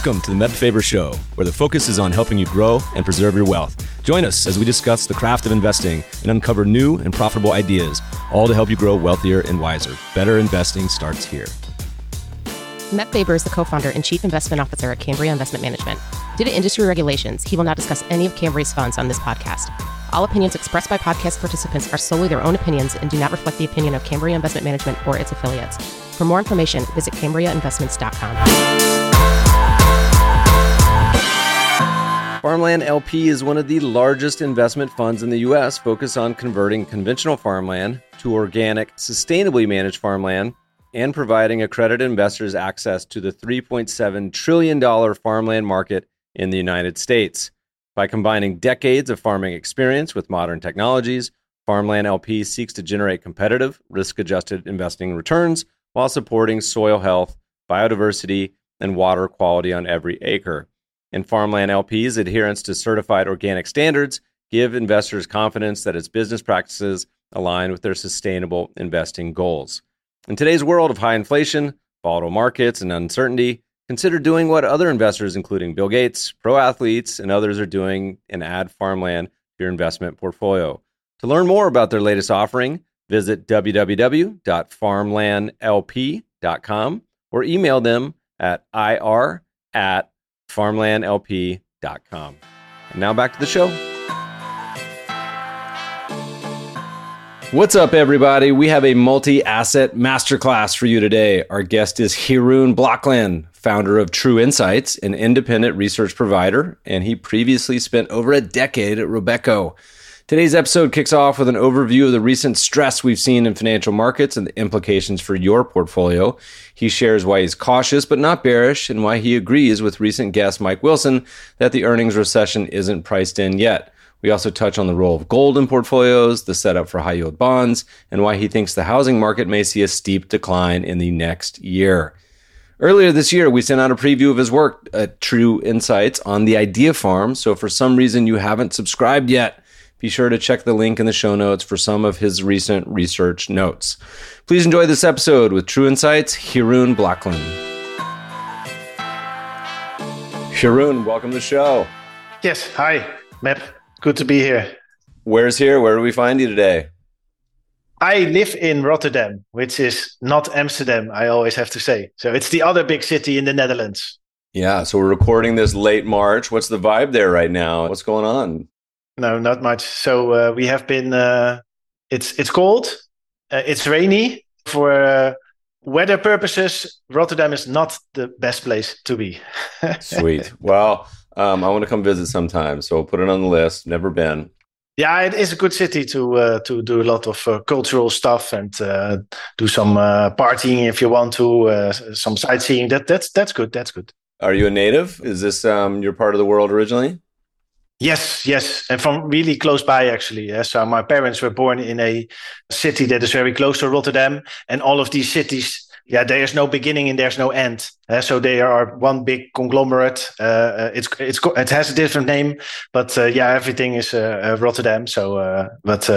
Welcome to the Meb Faber Show, where the focus is on helping you grow and preserve your wealth. Join us as we discuss the craft of investing and uncover new and profitable ideas, all to help you grow wealthier and wiser. Better investing starts here. Meb Faber is the co-founder and chief investment officer at Cambria Investment Management. Due to industry regulations, he will not discuss any of Cambria's funds on this podcast. All opinions expressed by podcast participants are solely their own opinions and do not reflect the opinion of Cambria Investment Management or its affiliates. For more information, visit CambriaInvestments.com. Farmland LP is one of the largest investment funds in the U.S. focused on converting conventional farmland to organic, sustainably managed farmland and providing accredited investors access to the $3.7 trillion farmland market in the United States. By combining decades of farming experience with modern technologies, Farmland LP seeks to generate competitive, risk-adjusted investing returns while supporting soil health, biodiversity, and water quality on every acre. And Farmland LP's adherence to certified organic standards give investors confidence that its business practices align with their sustainable investing goals. In today's world of high inflation, volatile markets, and uncertainty, consider doing what other investors, including Bill Gates, pro athletes, and others are doing and add farmland to your investment portfolio. To learn more about their latest offering, visit www.farmlandlp.com or email them at ir@farmlandlp.com. And now back to the show. What's up, everybody? We have a multi-asset masterclass for you today. Our guest is Jeroen Blokland, founder of True Insights, an independent research provider, and he previously spent over a decade at Robeco. Today's episode kicks off with an overview of the recent stress we've seen in financial markets and the implications for your portfolio. He shares why he's cautious but not bearish, and why he agrees with recent guest Mike Wilson that the earnings recession isn't priced in yet. We also touch on the role of gold in portfolios, the setup for high-yield bonds, and why he thinks the housing market may see a steep decline in the next year. Earlier this year, we sent out a preview of his work at True Insights on the Idea Farm, so if for some reason you haven't subscribed yet, be sure to check the link in the show notes for some of his recent research notes. Please enjoy this episode with True Insights, Jeroen Blokland. Jeroen, welcome to the show. Yes, hi, Meb. Good to be here. Where's here? Where do we find you today? I live in Rotterdam, which is not Amsterdam, I always have to say. So it's the other big city in the Netherlands. Yeah, so we're recording this late March. What's the vibe there right now? What's going on? No, not much. So we have been, it's cold, it's rainy. For weather purposes, Rotterdam is not the best place to be. Sweet. Well, I want to come visit sometime, so I'll put it on the list. Never been. Yeah, it is a good city to do a lot of cultural stuff and do some partying if you want to, some sightseeing. That's good. That's good. Are you a native? Is this your part of the world originally? Yes, and from really close by, actually. Yeah. So my parents were born in a city that is very close to Rotterdam, and all of these cities, there is no beginning and there's no end. So they are one big conglomerate. It has a different name, but everything is Rotterdam. So,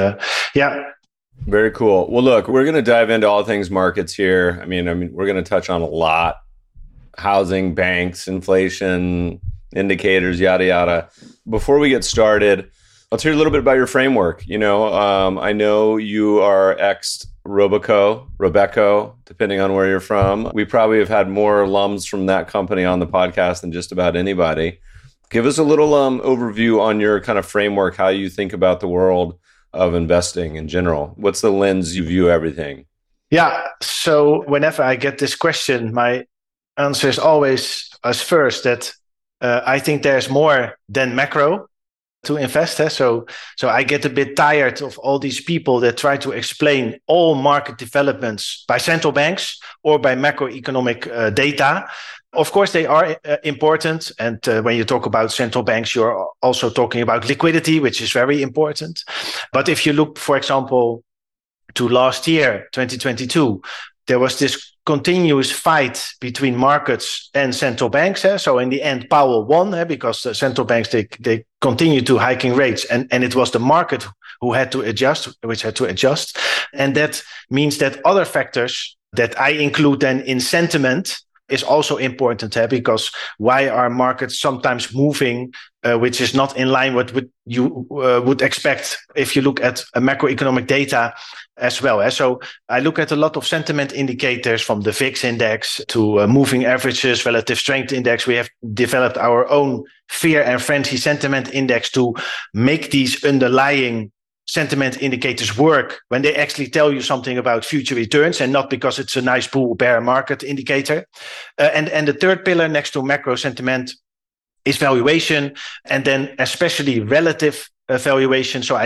Very cool. Well, look, we're going to dive into all things markets here. I mean, we're going to touch on a lot: housing, banks, inflation, indicators, yada, yada. Before we get started, let's hear a little bit about your framework. I know you are ex-Robeco, depending on where you're from. We probably have had more alums from that company on the podcast than just about anybody. Give us a little overview on your kind of framework, how you think about the world of investing in general. What's the lens you view everything? Yeah, so whenever I get this question, my answer is always as first that I think there's more than macro to invest. So I get a bit tired of all these people that try to explain all market developments by central banks or by macroeconomic data. Of course, they are important. And when you talk about central banks, you're also talking about liquidity, which is very important. But if you look, for example, to last year, 2022, there was this continuous fight between markets and central banks. So in the end, Powell won because the central banks, they continued to hiking rates. And it was the market which had to adjust. And that means that other factors that I include then in sentiment is also important because why are markets sometimes moving, which is not in line with what you would expect if you look at macroeconomic data as well. So I look at a lot of sentiment indicators from the VIX index to moving averages, relative strength index. We have developed our own fear and frenzy sentiment index to make these underlying sentiment indicators work when they actually tell you something about future returns and not because it's a nice bull bear market indicator. And the third pillar next to macro sentiment is valuation, and then especially relative valuation. So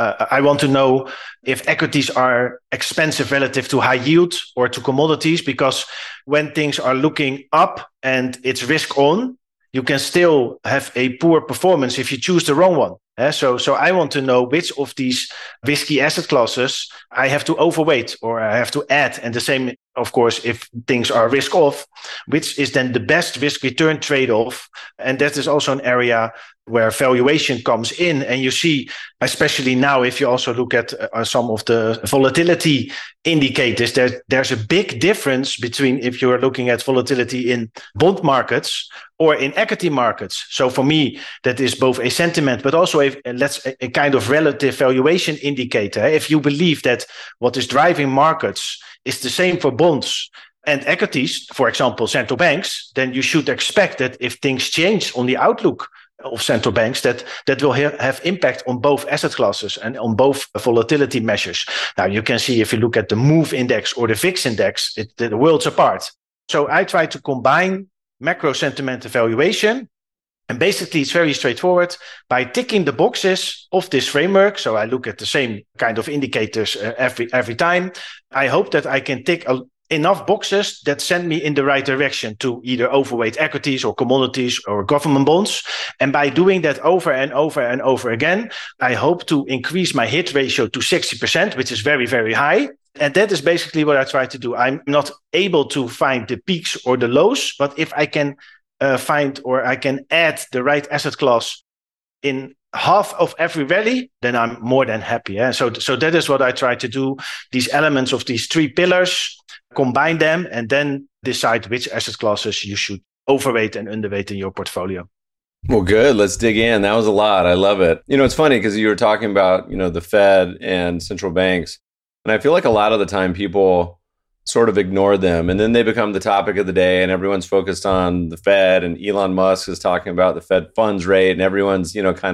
I want to know if equities are expensive relative to high yield or to commodities, because when things are looking up and it's risk on, you can still have a poor performance if you choose the wrong one. So I want to know which of these risky asset classes I have to overweight or I have to add. And the same, of course, if things are risk off, which is then the best risk return trade-off. And that is also an area where valuation comes in. And you see, especially now, if you also look at some of the volatility indicators, there's a big difference between if you are looking at volatility in bond markets or in equity markets. So for me, that is both a sentiment, but also a kind of relative valuation indicator. If you believe that what is driving markets is the same for bonds and equities, for example, central banks, then you should expect that if things change on the outlook of central banks, that will have impact on both asset classes and on both volatility measures. Now, you can see if you look at the MOVE index or the VIX index, the worlds apart. So I try to combine macro sentiment evaluation, and basically it's very straightforward by ticking the boxes of this framework. So I look at the same kind of indicators every time. I hope that I can tick enough boxes that send me in the right direction to either overweight equities or commodities or government bonds. And by doing that over and over and over again, I hope to increase my hit ratio to 60%, which is very, very high. And that is basically what I try to do. I'm not able to find the peaks or the lows, but if I can find or I can add the right asset class in half of every rally, then I'm more than happy. Yeah? So that is what I try to do. These elements of these three pillars, combine them, and then decide which asset classes you should overweight and underweight in your portfolio. Well, good. Let's dig in. That was a lot. I love it. It's funny because you were talking about, the Fed and central banks. And I feel like a lot of the time people sort of ignore them, and then they become the topic of the day, and everyone's focused on the Fed, and Elon Musk is talking about the Fed funds rate, and everyone's,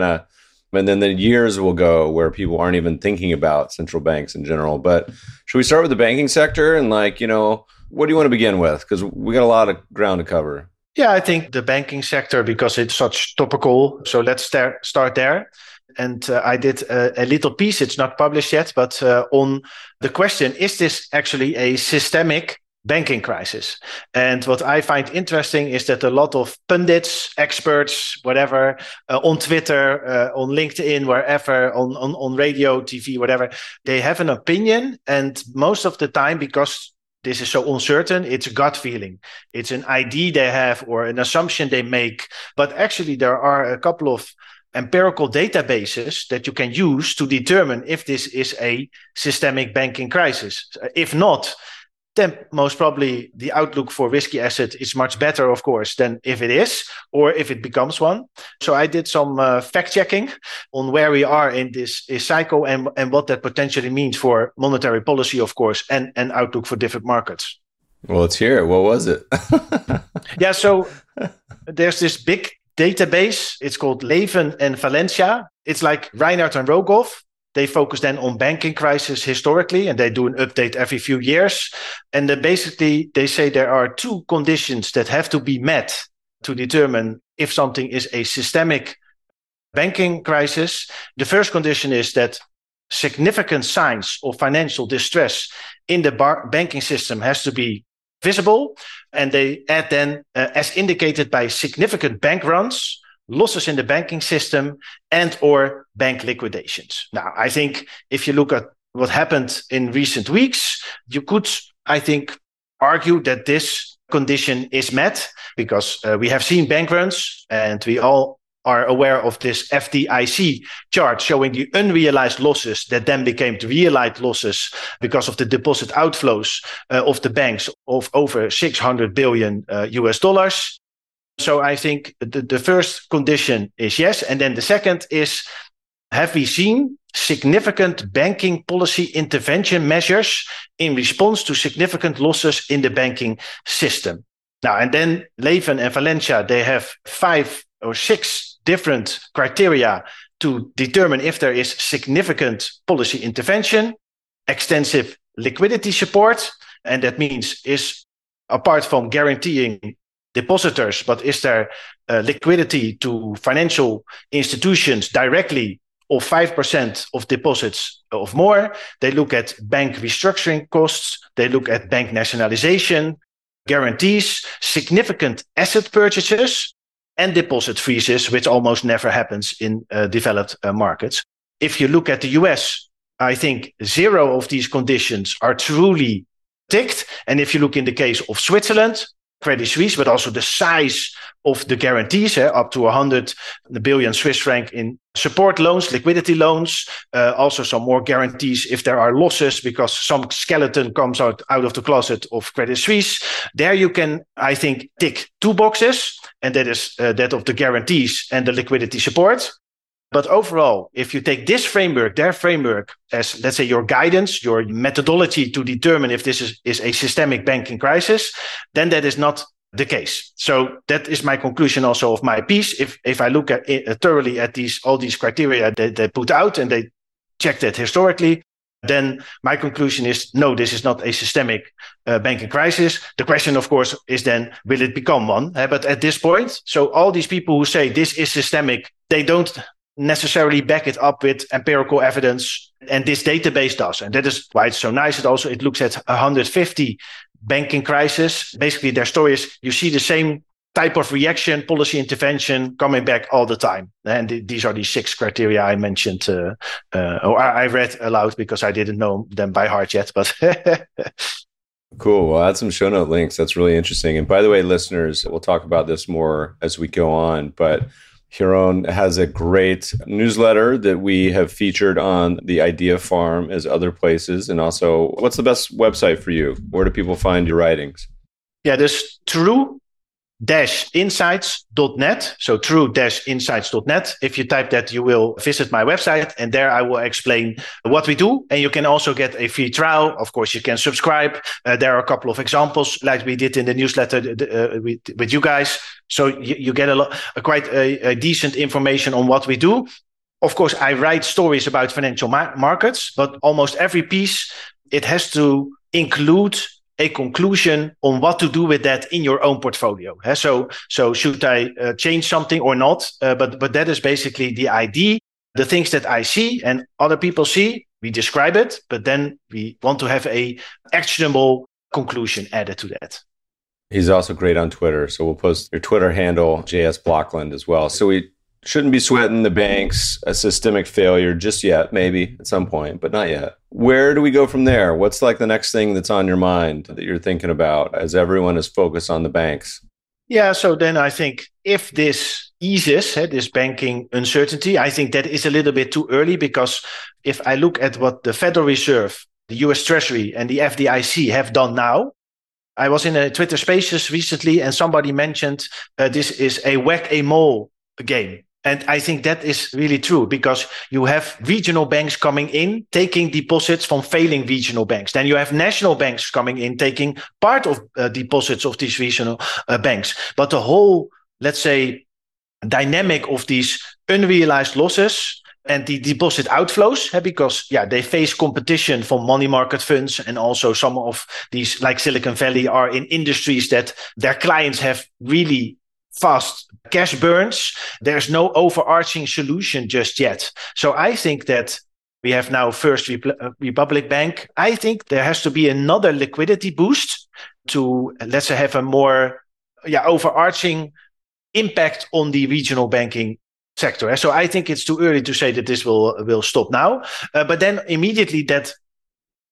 and then the years will go where people aren't even thinking about central banks in general. But should we start with the banking sector? And what do you want to begin with? Because we got a lot of ground to cover. Yeah, I think the banking sector, because it's such topical. So let's start there. And I did a little piece, it's not published yet, but on the question, is this actually a systemic banking crisis? And what I find interesting is that a lot of pundits, experts, whatever, on Twitter, on LinkedIn, wherever, on radio, TV, whatever, they have an opinion. And most of the time, because this is so uncertain, it's a gut feeling. It's an idea they have or an assumption they make. But actually, there are a couple of empirical databases that you can use to determine if this is a systemic banking crisis. If not, then most probably the outlook for risky asset is much better, of course, than if it is, or if it becomes one. So I did some fact-checking on where we are in this cycle and what that potentially means for monetary policy, of course, and outlook for different markets. Well, let's hear it. What was it? Yeah, so there's this big database. It's called Leven and Valencia. It's like Reinhardt and Rogoff. They focus then on banking crisis historically, and they do an update every few years. And then basically, they say there are two conditions that have to be met to determine if something is a systemic banking crisis. The first condition is that significant signs of financial distress in the banking system has to be visible. And they add then, as indicated by significant bank runs, losses in the banking system, and or bank liquidations. Now, I think if you look at what happened in recent weeks, you could, I think, argue that this condition is met because we have seen bank runs, and we all are aware of this FDIC chart showing the unrealized losses that then became the realized losses because of the deposit outflows of the banks of over 600 billion US dollars. So I think the first condition is yes. And then the second is, have we seen significant banking policy intervention measures in response to significant losses in the banking system? Now, and then Leven and Valencia, they have 5 or 6 different criteria to determine if there is significant policy intervention, extensive liquidity support, and that means is apart from guaranteeing depositors, but is there liquidity to financial institutions directly of 5% of deposits of more? They look at bank restructuring costs, they look at bank nationalization, guarantees, significant asset purchases, and deposit freezes, which almost never happens in developed markets. If you look at the US, I think 0 of these conditions are truly ticked. And if you look in the case of Switzerland, Credit Suisse, but also the size of the guarantees, up to 100 billion Swiss franc in support loans, liquidity loans, also some more guarantees if there are losses because some skeleton comes out of the closet of Credit Suisse. There you can, I think, tick 2 boxes, and that is that of the guarantees and the liquidity support. But overall, if you take this framework, their framework, as, let's say, your guidance, your methodology to determine if this is a systemic banking crisis, then that is not the case. So that is my conclusion also of my piece. If I look at it, thoroughly at all these criteria that they put out and they checked it historically, then my conclusion is, no, this is not a systemic banking crisis. The question, of course, is then, will it become one? But at this point, so all these people who say this is systemic, they don't necessarily back it up with empirical evidence, and this database does, and that is why it's so nice. It looks at 150 banking crises. Basically, their story is you see the same type of reaction, policy intervention coming back all the time, and these are the 6 criteria I mentioned, or I read aloud because I didn't know them by heart yet. But cool. Well, I'll add some show note links. That's really interesting. And by the way, listeners, we'll talk about this more as we go on, but Jeroen has a great newsletter that we have featured on the Idea Farm as other places. And also, what's the best website for you? Where do people find your writings? Yeah, there's true-insights.net. So true-insights.net. If you type that, you will visit my website, and there I will explain what we do. And you can also get a free trial. Of course, you can subscribe. There are a couple of examples like we did in the newsletter with you guys. So you get quite a decent information on what we do. Of course, I write stories about financial markets, but almost every piece, it has to include a conclusion on what to do with that in your own portfolio. So should I change something or not? But that is basically the idea. The things that I see and other people see, we describe it, but then we want to have a actionable conclusion added to that. He's also great on Twitter. So we'll post your Twitter handle, JS Blokland, as well. So we shouldn't be sweating the banks, a systemic failure just yet, maybe at some point, but not yet. Where do we go from there? What's like the next thing that's on your mind that you're thinking about as everyone is focused on the banks? Yeah, so then I think if this eases, this banking uncertainty, I think that is a little bit too early, because if I look at what the Federal Reserve, the US Treasury and the FDIC have done now, I was in a Twitter Spaces recently and somebody mentioned this is a whack-a-mole game. And I think that is really true, because you have regional banks coming in, taking deposits from failing regional banks. Then you have national banks coming in, taking part of deposits of these regional banks. But the whole, let's say, dynamic of these unrealized losses and the deposit outflows, because they face competition from money market funds, and also some of these, like Silicon Valley, are in industries that their clients have really fast cash burns. There's no overarching solution just yet. So I think that we have now First Republic Bank. I think there has to be another liquidity boost to, let's say, have a more overarching impact on the regional banking sector. So I think it's too early to say that this will stop now. But then immediately that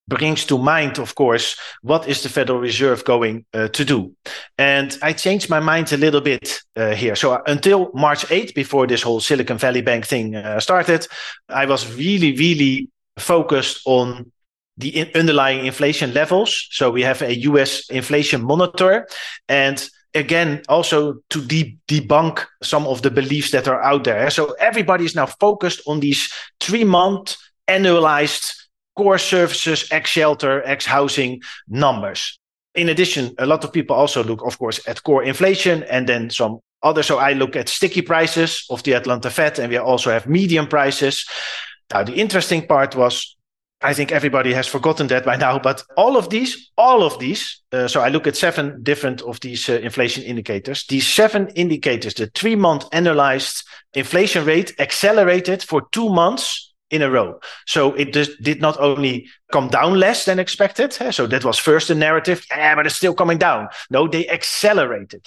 brings to mind, of course, what is the Federal Reserve going to do? And I changed my mind a little bit here. So until March 8th, before this whole Silicon Valley Bank thing started, I was really, really focused on the underlying inflation levels. So we have a US inflation monitor, and again, also to debunk some of the beliefs that are out there. So everybody is now focused on these 3-month annualized core services, ex-shelter, ex-housing numbers. In addition, a lot of people also look, of course, at core inflation and then some other. So I look at sticky prices of the Atlanta Fed, and we also have median prices. Now, the interesting part was, I think everybody has forgotten that by now, but all of these, so I look at 7 different of these inflation indicators. These 7 indicators, the 3-month annualized inflation rate accelerated for 2 months in a row. So it did not only come down less than expected. So that was first the narrative, but it's still coming down. No, they accelerated.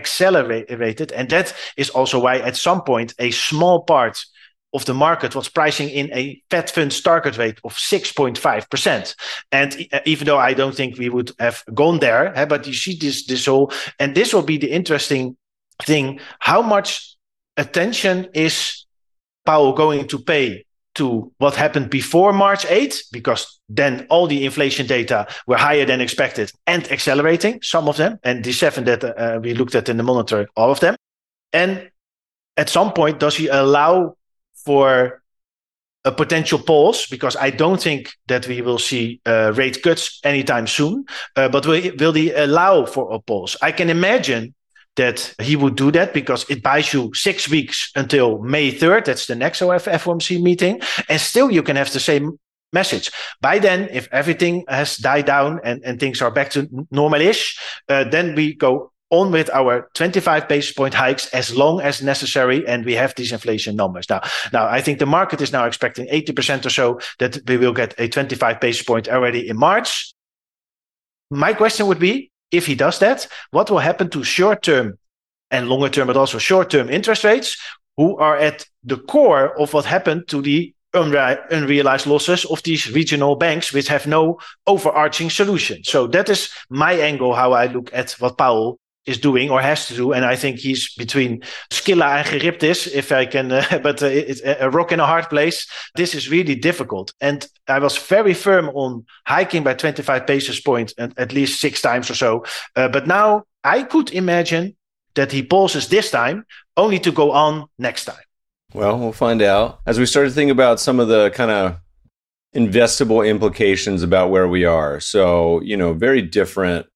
And that is also why at some point a small part of the market was pricing in a Fed funds target rate of 6.5%. And even though I don't think we would have gone there, but you see this whole, and this will be the interesting thing, how much attention is Powell going to pay to what happened before March 8th, because then all the inflation data were higher than expected and accelerating, some of them, and the 7 that we looked at in the monitor, all of them. And at some point, does he allow for a potential pause? Because I don't think that we will see rate cuts anytime soon, but will he allow for a pause? I can imagine that he would do that because it buys you 6 weeks until May 3rd. That's the next FOMC meeting. And still you can have the same message. By then, if everything has died down and things are back to normal-ish, then we go on with our 25 basis point hikes as long as necessary, and we have these inflation numbers. Now I think the market is now expecting 80% or so that we will get a 25 basis point already in March. My question would be, if he does that, what will happen to short-term and longer-term, but also short-term interest rates, who are at the core of what happened to the unrealized losses of these regional banks, which have no overarching solution? So that is my angle, how I look at what Powell is doing or has to do. And I think he's between Scylla and Charybdis, if I can, but it's a rock in a hard place. This is really difficult. And I was very firm on hiking by 25 basis points and at least 6 times or so. But now I could imagine that he pauses this time only to go on next time. Well, we'll find out. As we start to think about some of the kind of investable implications about where we are. So, very different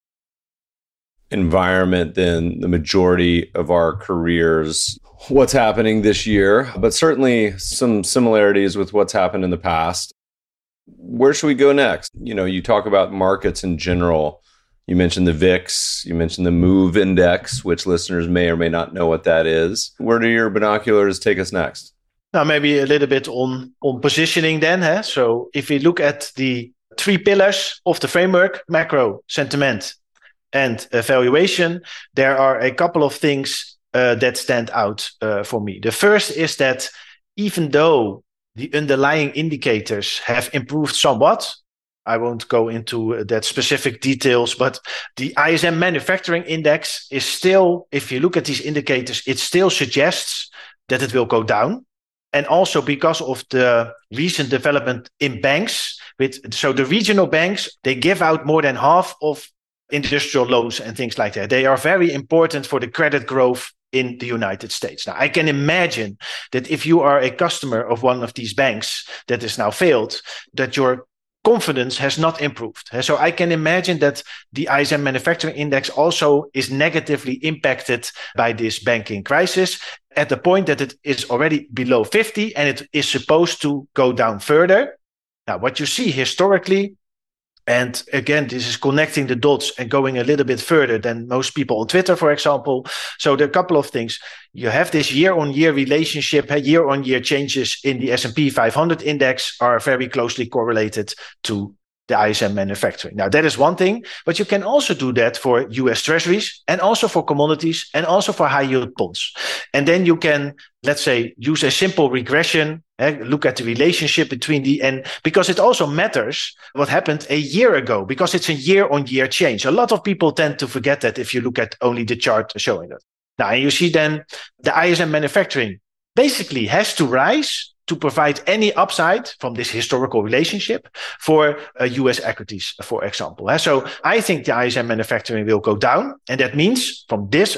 environment than the majority of our careers, what's happening this year, but certainly some similarities with what's happened in the past. Where should we go next? You talk about markets in general. You mentioned the VIX, you mentioned the MOVE index, which listeners may or may not know what that is. Where do your binoculars take us next? Now, maybe a little bit on positioning then. So if we look at the 3 pillars of the framework, macro, sentiment, and valuation, there are a couple of things that stand out for me. The first is that even though the underlying indicators have improved somewhat, I won't go into that specific details, but the ISM manufacturing index is still, if you look at these indicators, it still suggests that it will go down. And also because of the recent development in banks, so the regional banks, they give out more than half of industrial loans and things like that. They are very important for the credit growth in the United States. Now, I can imagine that if you are a customer of one of these banks that is now failed, that your confidence has not improved. So I can imagine that the ISM manufacturing index also is negatively impacted by this banking crisis at the point that it is already below 50 and it is supposed to go down further. Now, what you see historically, and again, this is connecting the dots and going a little bit further than most people on Twitter, for example. So there are a couple of things. You have this year-on-year relationship. Year-on-year changes in the S&P 500 index are very closely correlated to the ISM manufacturing. Now, that is one thing, but you can also do that for US treasuries and also for commodities and also for high yield bonds. And then you can, let's say, use a simple regression Look at the relationship between and because it also matters what happened a year ago, because it's a year-on-year change. A lot of people tend to forget that if you look at only the chart showing that. Now, you see then the ISM manufacturing basically has to rise to provide any upside from this historical relationship for US equities, for example. So I think the ISM manufacturing will go down. And that means from this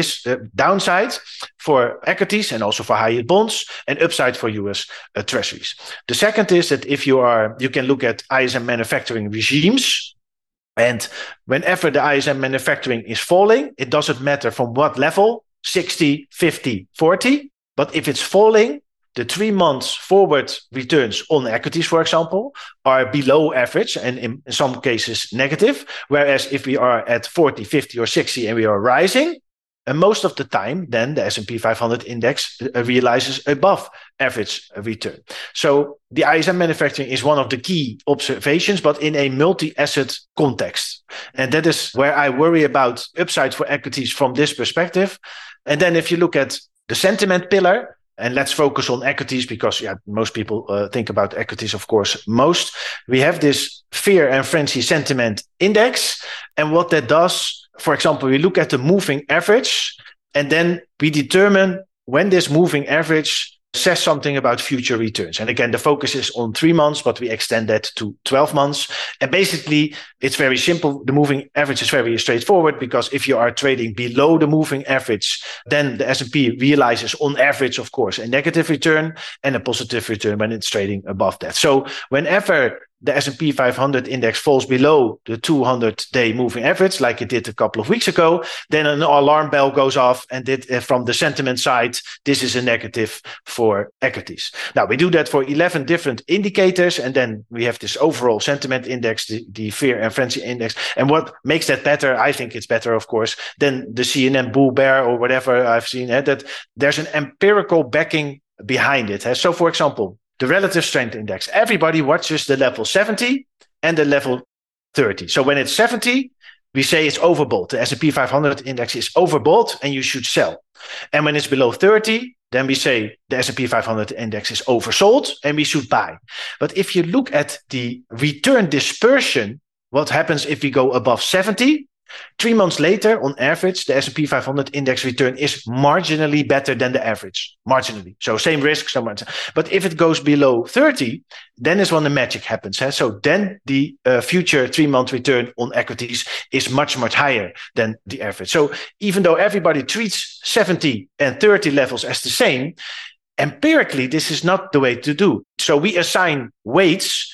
downside for equities and also for high yield bonds, and upside for US treasuries. The second is that if you can look at ISM manufacturing regimes. And whenever the ISM manufacturing is falling, it doesn't matter from what level, 60, 50, 40. But if it's falling, the 3 months forward returns on equities, for example, are below average and in some cases negative. Whereas if we are at 40, 50 or 60 and we are rising, and most of the time, then the S&P 500 index realizes above average return. So the ISM manufacturing is one of the key observations, but in a multi-asset context. And that is where I worry about upside for equities from this perspective. And then if you look at the sentiment pillar, and let's focus on equities because most people think about equities, of course, most. We have this fear and frenzy sentiment index. And what that does, for example, we look at the moving average and then we determine when this moving average says something about future returns. And again, the focus is on 3 months, but we extend that to 12 months. And basically, it's very simple. The moving average is very straightforward because if you are trading below the moving average, then the S&P realizes on average, of course, a negative return and a positive return when it's trading above that. So whenever the S&P 500 index falls below the 200-day moving average, like it did a couple of weeks ago, then an alarm bell goes off, and from the sentiment side, this is a negative for equities. Now, we do that for 11 different indicators, and then we have this overall sentiment index, the fear and frenzy index. And what makes that better, I think it's better, of course, than the CNN bull bear or whatever I've seen, that there's an empirical backing behind it. So, for example, the relative strength index. Everybody watches the level 70 and the level 30. So when it's 70, we say it's overbought. The S&P 500 index is overbought and you should sell. And when it's below 30, then we say the S&P 500 index is oversold and we should buy. But if you look at the return dispersion, what happens if we go above 70? 3 months later, on average, the S&P 500 index return is marginally better than the average. Marginally. So same risk, so much. But if it goes below 30, then is when the magic happens. So then the future 3-month return on equities is much, much higher than the average. So even though everybody treats 70 and 30 levels as the same, empirically, this is not the way to do. So we assign weights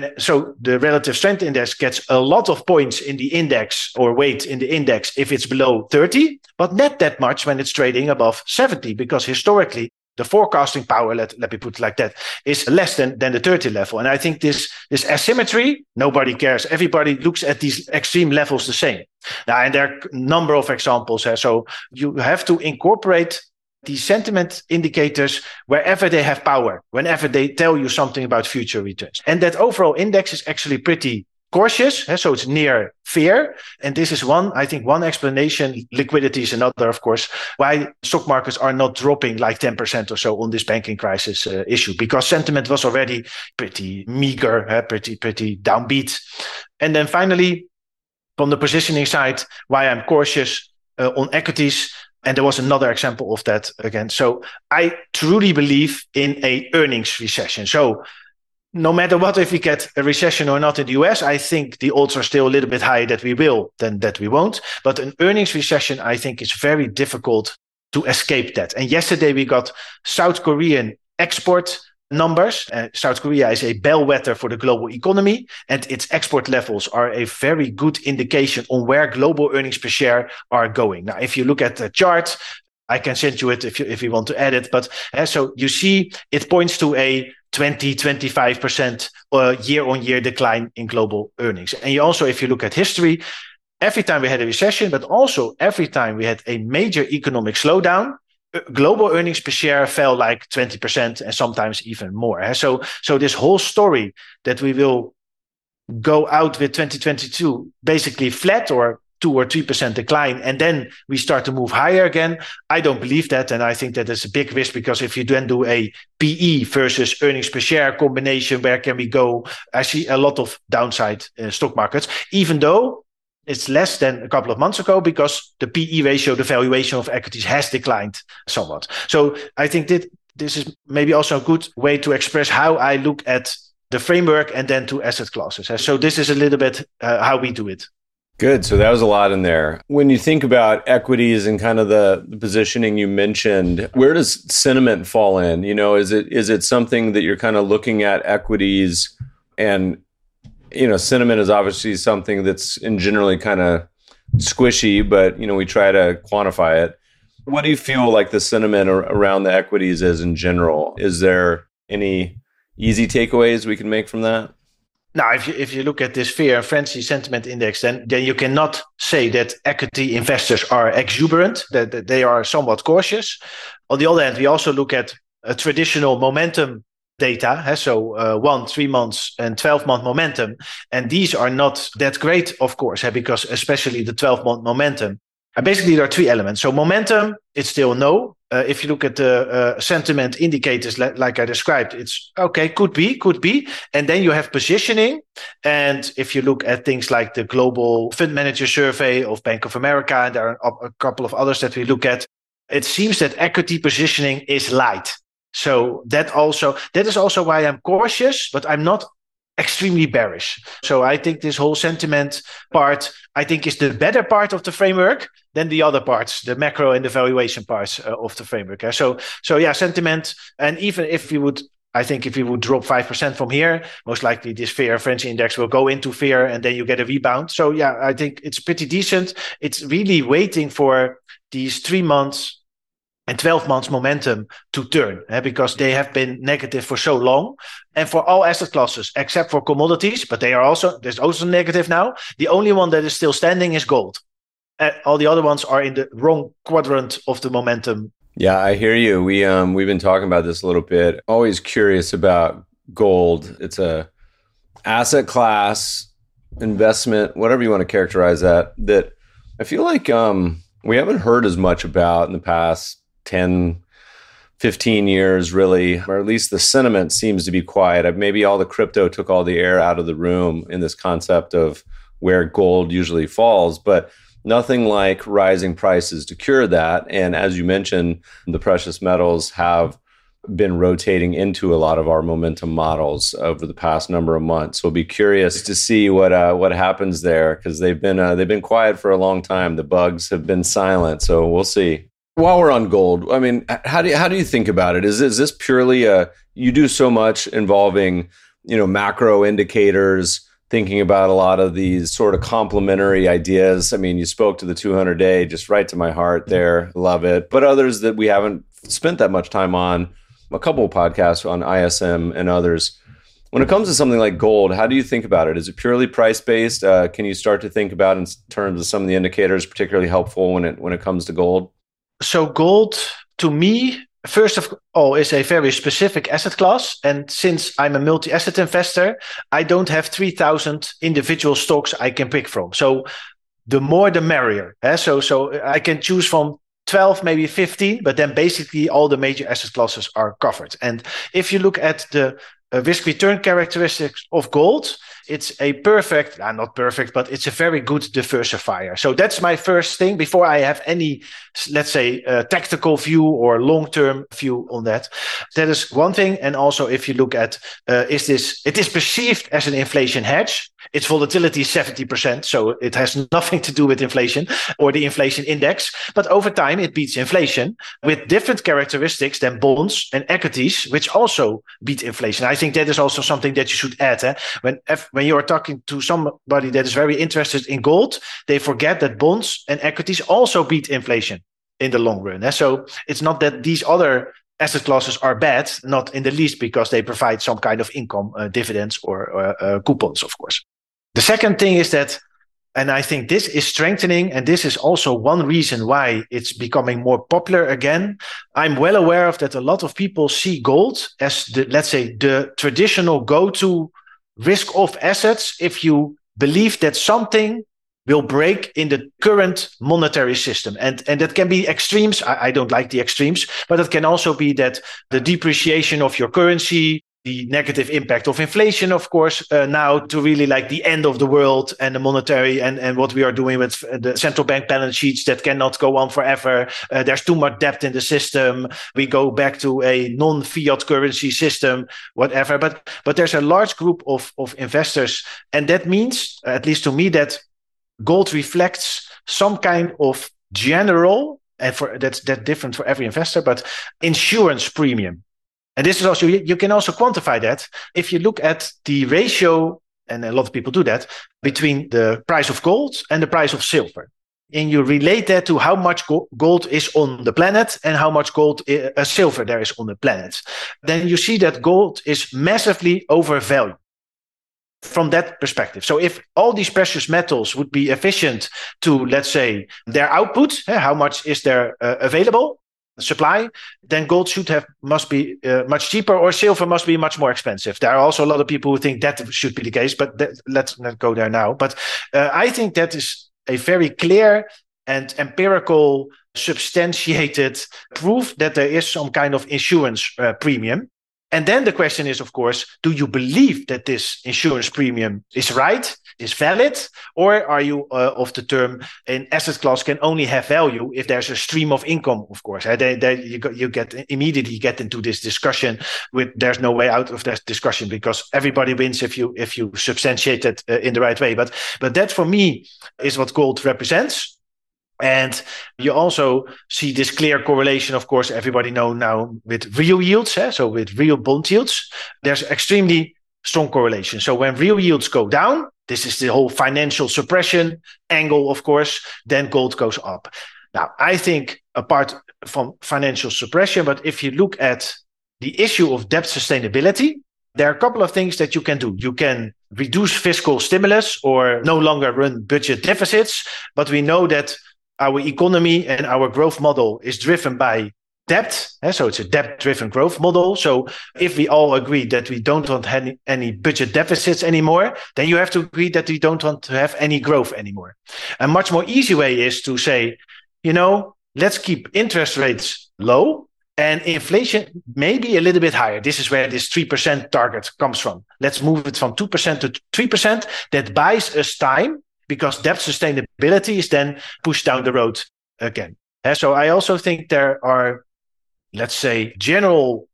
so the relative strength index gets a lot of points in the index or weight in the index if it's below 30, but not that much when it's trading above 70, because historically the forecasting power, let me put it like that, is less than the 30 level. And I think this asymmetry, nobody cares. Everybody looks at these extreme levels the same. Now, and there are a number of examples. So you have to incorporate the sentiment indicators wherever they have power, whenever they tell you something about future returns. And that overall index is actually pretty cautious. So it's near fear. And this is one explanation. Liquidity is another, of course, why stock markets are not dropping like 10% or so on this banking crisis issue, because sentiment was already pretty meager, pretty downbeat. And then finally, from the positioning side, why I'm cautious on equities. And there was another example of that again. So I truly believe in a earnings recession. So no matter what, if we get a recession or not in the US, I think the odds are still a little bit higher that we will than that we won't. But an earnings recession, I think, is very difficult to escape that. And yesterday we got South Korean export numbers. South Korea is a bellwether for the global economy, and its export levels are a very good indication on where global earnings per share are going. Now, if you look at the chart, I can send you it if you want to add it. But so you see, it points to a 20-25% year-on-year decline in global earnings. And you also, if you look at history, every time we had a recession, but also every time we had a major economic slowdown, global earnings per share fell like 20% and sometimes even more. So this whole story that we will go out with 2022 basically flat or 2 or 3% decline, and then we start to move higher again. I don't believe that, and I think that is a big risk, because if you then do a PE versus earnings per share combination, where can we go? I see a lot of downside stock markets, even though it's less than a couple of months ago, because the PE ratio, the valuation of equities, has declined somewhat. So I think that this is maybe also a good way to express how I look at the framework and then to asset classes. So this is a little bit how we do it. Good. So that was a lot in there. When you think about equities and kind of the positioning you mentioned, where does sentiment fall in? You know, is it something that you're kind of looking at equities, and, you know, sentiment is obviously something that's in generally kind of squishy, but, you know, we try to quantify it. What do you feel like the sentiment around the equities is in general? Is there any easy takeaways we can make from that? Now, if you look at this fear and frenzy sentiment index, then you cannot say that equity investors are exuberant, that they are somewhat cautious. On the other hand, we also look at a traditional momentum data, so 1, 3 months and 12-month momentum. And these are not that great, of course, because especially the 12-month momentum. And basically, there are 3 elements. So momentum, it's still no. If you look at the sentiment indicators, like I described, it's okay, could be. And then you have positioning. And if you look at things like the Global Fund Manager Survey of Bank of America, and there are a couple of others that we look at, it seems that equity positioning is light. So that is also why I'm cautious, but I'm not extremely bearish. So I think this whole sentiment part, I think, is the better part of the framework than the other parts, the macro and the valuation parts of the framework. So yeah, sentiment. And even if we would, I think if we would drop 5% from here, most likely this fear and frenzy index will go into fear, and then you get a rebound. So yeah, I think it's pretty decent. It's really waiting for these 3 months and 12 months momentum to turn, because they have been negative for so long. And for all asset classes, except for commodities, but there's also negative now. The only one that is still standing is gold. All the other ones are in the wrong quadrant of the momentum. Yeah, I hear you. We've been talking about this a little bit. Always curious about gold. It's a asset class, investment, whatever you want to characterize that I feel like we haven't heard as much about in the past 10, 15 years, really, or at least the sentiment seems to be quiet. Maybe all the crypto took all the air out of the room in this concept of where gold usually falls, but nothing like rising prices to cure that. And as you mentioned, the precious metals have been rotating into a lot of our momentum models over the past number of months. So we'll be curious to see what happens there, because they've been quiet for a long time. The bugs have been silent, so we'll see. While we're on gold, I mean, how do you think about it? Is this purely you do so much involving, you know, macro indicators, thinking about a lot of these sort of complementary ideas? I mean, you spoke to the 200-day, just right to my heart there. Love it. But others that we haven't spent that much time on, a couple of podcasts on ISM and others. When it comes to something like gold, how do you think about it? Is it purely price-based? Can you start to think about in terms of some of the indicators particularly helpful when it comes to gold? So gold, to me, first of all, is a very specific asset class. And since I'm a multi-asset investor, I don't have 3,000 individual stocks I can pick from. So the more, the merrier. So I can choose from 12, maybe 15, but then basically all the major asset classes are covered. And if you look at the risk return characteristics of gold, it's a perfect, not perfect, but it's a very good diversifier. So that's my first thing before I have any, let's say, tactical view or long-term view on that. That is one thing. And also, if you look at, it is perceived as an inflation hedge. Its volatility is 70%, so it has nothing to do with inflation or the inflation index. But over time, it beats inflation with different characteristics than bonds and equities, which also beat inflation. I think that is also something that you should add. When you are talking to somebody that is very interested in gold, they forget that bonds and equities also beat inflation in the long run. So it's not that these other asset classes are bad, not in the least, because they provide some kind of income, dividends or coupons, of course. The second thing is that, and I think this is strengthening, and this is also one reason why it's becoming more popular again. I'm well aware of that a lot of people see gold as the traditional go-to risk-off assets if you believe that something will break in the current monetary system. And that can be extremes. I don't like the extremes, but it can also be that the depreciation of your currency, the negative impact of inflation, of course, now to really like the end of the world and the monetary and what we are doing with the central bank balance sheets that cannot go on forever. There's too much debt in the system. We go back to a non-fiat currency system, whatever. But there's a large group of investors. And that means, at least to me, that gold reflects some kind of general, and that's different for every investor, but insurance premium. And this is also, you can also quantify that if you look at the ratio, and a lot of people do that, between the price of gold and the price of silver. And you relate that to how much gold is on the planet and how much silver there is on the planet. Then you see that gold is massively overvalued from that perspective. So if all these precious metals would be efficient to, let's say, their output, how much is there available, supply, then gold must be much cheaper, or silver must be much more expensive. There are also a lot of people who think that should be the case, but let's not go there now. But I think that is a very clear and empirical, substantiated proof that there is some kind of insurance premium. And then the question is, of course, do you believe that this insurance premium is right, is valid, or are you of the term an asset class can only have value if there's a stream of income, of course. You immediately get into this discussion with there's no way out of that discussion because everybody wins if you substantiate it in the right way. But that for me is what gold represents. And you also see this clear correlation, of course, everybody know now with real yields. So with real bond yields, there's extremely strong correlation. So when real yields go down, this is the whole financial suppression angle, of course, then gold goes up. Now, I think apart from financial suppression, but if you look at the issue of debt sustainability, there are a couple of things that you can do. You can reduce fiscal stimulus or no longer run budget deficits, but we know that our economy and our growth model is driven by debt. So it's a debt-driven growth model. So if we all agree that we don't want any budget deficits anymore, then you have to agree that we don't want to have any growth anymore. A much more easy way is to say, let's keep interest rates low and inflation maybe a little bit higher. This is where this 3% target comes from. Let's move it from 2% to 3%. That buys us time, because debt sustainability is then pushed down the road again. So I also think there are, let's say, general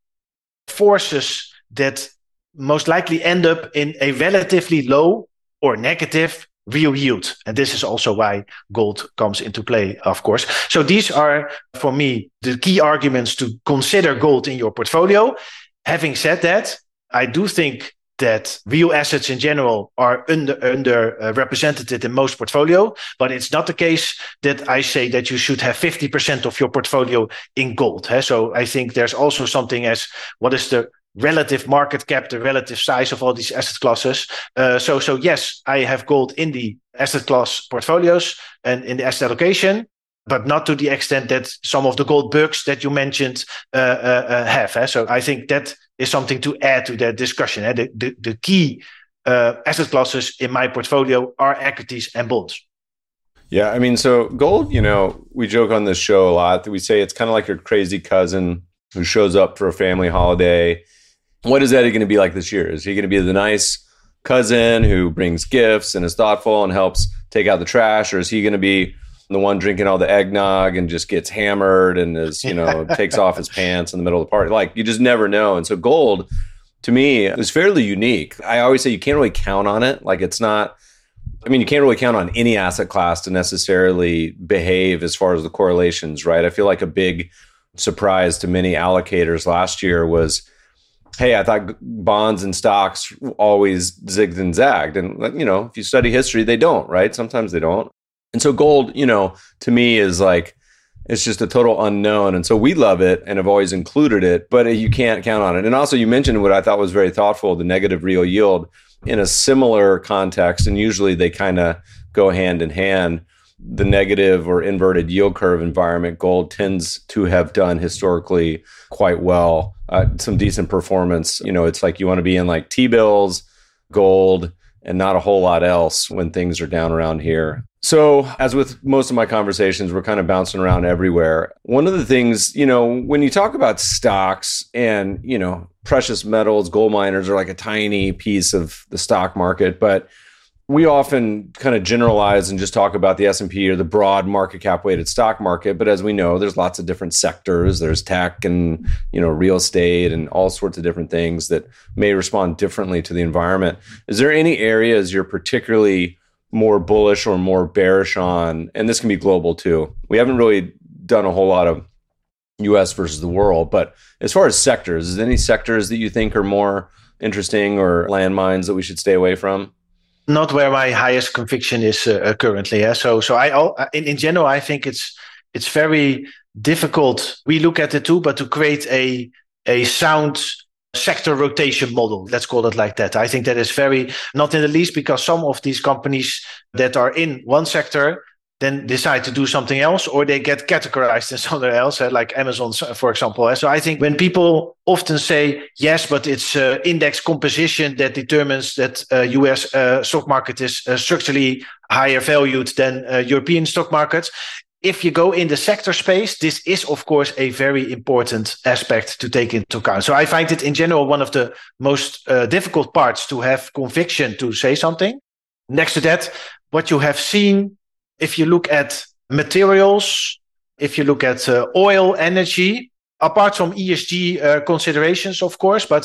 forces that most likely end up in a relatively low or negative real yield. And this is also why gold comes into play, of course. So these are, for me, the key arguments to consider gold in your portfolio. Having said that, I do think that real assets in general are under represented in most portfolio, but it's not the case that I say that you should have 50% of your portfolio in gold. So I think there's also something as what is the relative market cap, the relative size of all these asset classes. So yes, I have gold in the asset class portfolios and in the asset allocation, but not to the extent that some of the gold bugs that you mentioned have. So I think that is something to add to that discussion. The key asset classes in my portfolio are equities and bonds. Yeah, I mean, so gold, we joke on this show a lot that we say it's kind of like your crazy cousin who shows up for a family holiday. What is Eddie going to be like this year? Is he going to be the nice cousin who brings gifts and is thoughtful and helps take out the trash? Or is he going to be the one drinking all the eggnog and just gets hammered and is, takes off his pants in the middle of the party? Like, you just never know. And so gold, to me, is fairly unique. I always say you can't really count on it. Like, it's not, you can't really count on any asset class to necessarily behave as far as the correlations, right? I feel like a big surprise to many allocators last year was, hey, I thought bonds and stocks always zigged and zagged. And, if you study history, they don't, right? Sometimes they don't. And so gold, to me is like, it's just a total unknown. And so we love it and have always included it, but you can't count on it. And also you mentioned what I thought was very thoughtful, the negative real yield in a similar context. And usually they kind of go hand in hand. The negative or inverted yield curve environment, gold tends to have done historically quite well. Some decent performance. It's like you want to be in like T-bills, gold, and not a whole lot else when things are down around here. So as with most of my conversations, we're kind of bouncing around everywhere. One of the things, when you talk about stocks and, precious metals, gold miners are like a tiny piece of the stock market, but we often kind of generalize and just talk about the S&P or the broad market cap weighted stock market. But as we know, there's lots of different sectors. There's tech and, real estate and all sorts of different things that may respond differently to the environment. Is there any areas you're particularly more bullish or more bearish on? And this can be global too. We haven't really done a whole lot of US versus the world, but as far as sectors, is there any sectors that you think are more interesting or landmines that we should stay away from? Not where my highest conviction is currently. Yeah? So in general, I think it's very difficult. We look at it too, but to create a sound sector rotation model, let's call it like that. I think that is very, not in the least because some of these companies that are in one sector then decide to do something else, or they get categorized in somewhere else, like Amazon, for example. So I think when people often say, yes, but it's index composition that determines that US stock market is structurally higher valued than European stock markets. If you go in the sector space, this is, of course, a very important aspect to take into account. So I find it in general one of the most difficult parts to have conviction to say something. Next to that, what you have seen, if you look at materials, if you look at oil, energy, apart from ESG considerations, of course, but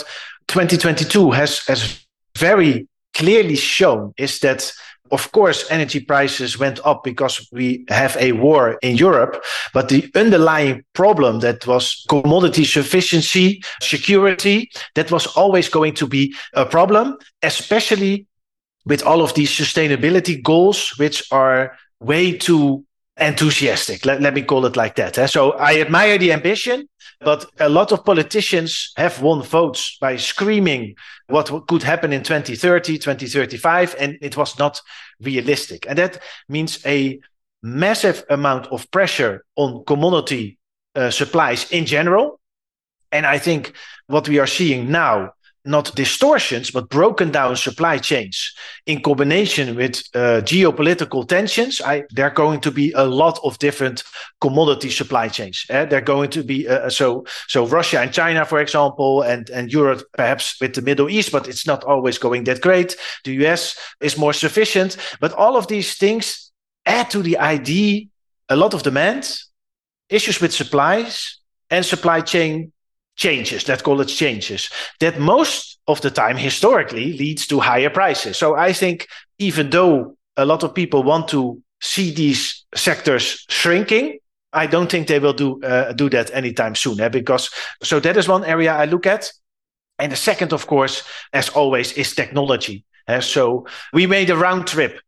2022 has very clearly shown is that, of course, energy prices went up because we have a war in Europe, but the underlying problem that was commodity sufficiency, security, that was always going to be a problem, especially with all of these sustainability goals, which are way too enthusiastic. Let me call it like that. So I admire the ambition, but a lot of politicians have won votes by screaming what could happen in 2030, 2035, and it was not realistic. And that means a massive amount of pressure on commodity supplies in general. And I think what we are seeing now, not distortions, but broken down supply chains in combination with geopolitical tensions. There are going to be a lot of different commodity supply chains. They're going to be, so Russia and China, for example, and Europe, perhaps with the Middle East, but it's not always going that great. The US is more sufficient, but all of these things add to the idea, a lot of demand, issues with supplies and supply chain changes, let's call it changes, that most of the time historically leads to higher prices. So I think even though a lot of people want to see these sectors shrinking, I don't think they will do that anytime soon. Because so that is one area I look at. And the second, of course, as always, is technology. So we made a round trip.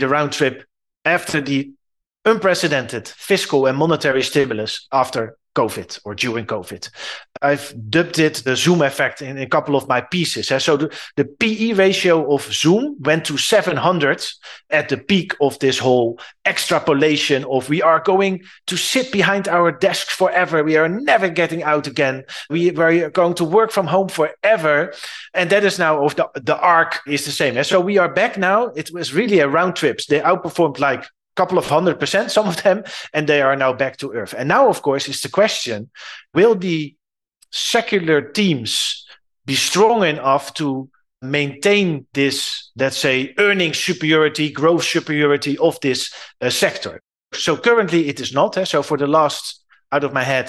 After the unprecedented fiscal and monetary stimulus after COVID or during COVID. I've dubbed it the Zoom effect in a couple of my pieces. So the PE ratio of Zoom went to 700 at the peak of this whole extrapolation of we are going to sit behind our desks forever. We are never getting out again. We are going to work from home forever. And that is now of the arc is the same. So we are back now. It was really a round trip. They outperformed like couple of 100%, some of them, and they are now back to earth. And now, of course, is the question, will the secular teams be strong enough to maintain this, let's say, earnings superiority, growth superiority of this sector? So currently it is not. So for the last, out of my head,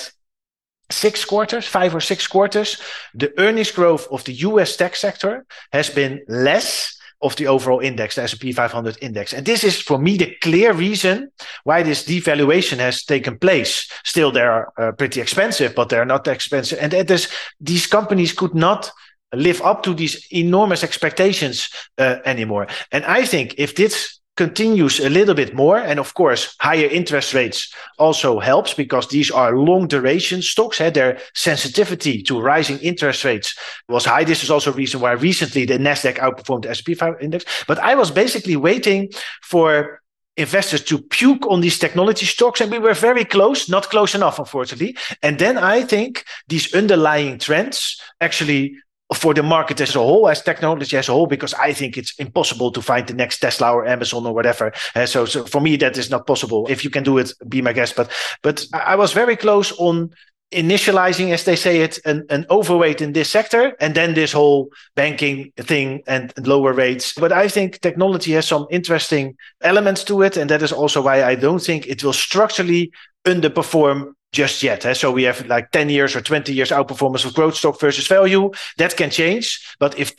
5 or 6 quarters, the earnings growth of the US tech sector has been less of the overall index, the S&P 500 index. And this is, for me, the clear reason why this devaluation has taken place. Still, they are pretty expensive, but they're not expensive. And these companies could not live up to these enormous expectations anymore. And I think if this continues a little bit more, and of course, higher interest rates also helps because these are long duration stocks. Their sensitivity to rising interest rates was high. This is also a reason why recently the Nasdaq outperformed the S&P 500 index. But I was basically waiting for investors to puke on these technology stocks, and we were very close, not close enough, unfortunately. And then I think these underlying trends actually for the market as a whole, as technology as a whole, because I think it's impossible to find the next Tesla or Amazon or whatever. So for me, that is not possible. If you can do it, be my guest. But I was very close on initializing, as they say it, an overweight in this sector, and then this whole banking thing and lower rates. But I think technology has some interesting elements to it, and that is also why I don't think it will structurally underperform just yet. So we have like 10 years or 20 years outperformance of growth stock versus value. That can change. But if